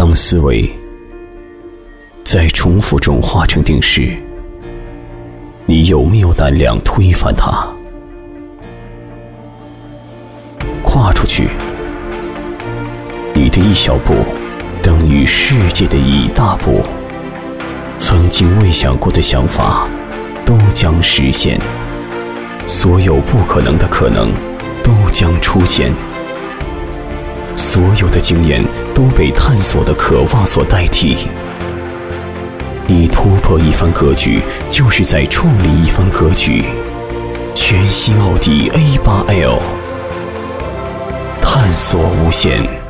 当思维在重复中化成定式，你有没有胆量推翻它？跨出去，你的一小步等于世界的一大步。曾经未想过的想法都将实现，所有不可能的可能都将出现，所有的经验都被探索的渴望所代替。你突破一番格局，就是在创立一番格局。全新奥迪A8L，探索无限。